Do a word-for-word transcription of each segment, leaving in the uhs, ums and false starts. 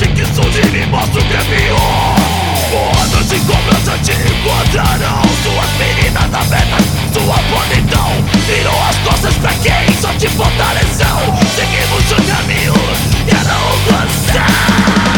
que surge me mostra o que é pior. Porradas e cobrança te encontrarão. Suas feridas abertas, sua podridão virou as costas pra quem só te fortaleceu. Seguimos o caminho e a não gostar.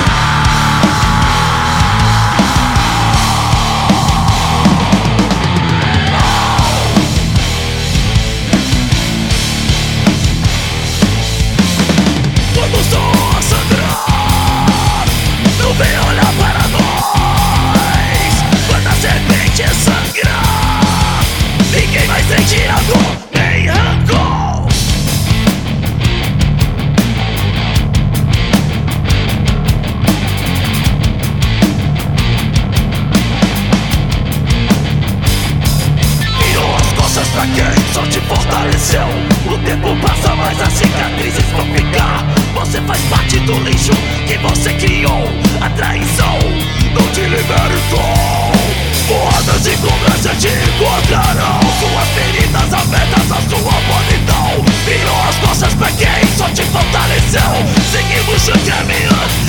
Quando o sol sangrar, não vem olhar para nós. Quando a serpente sangrar, ninguém vai sentir a dor nem rancor. Virou as costas pra quem só te fortaleceu. O tempo passa, mas as cicatrizes vão ficar. Você faz parte do lixo que você criou. A traição não te libertou. Porradas e cobrança te encontrarão. Suas feridas abertas, a sua podridão virou as costas pra quem só te fortaleceu. Seguimos o caminho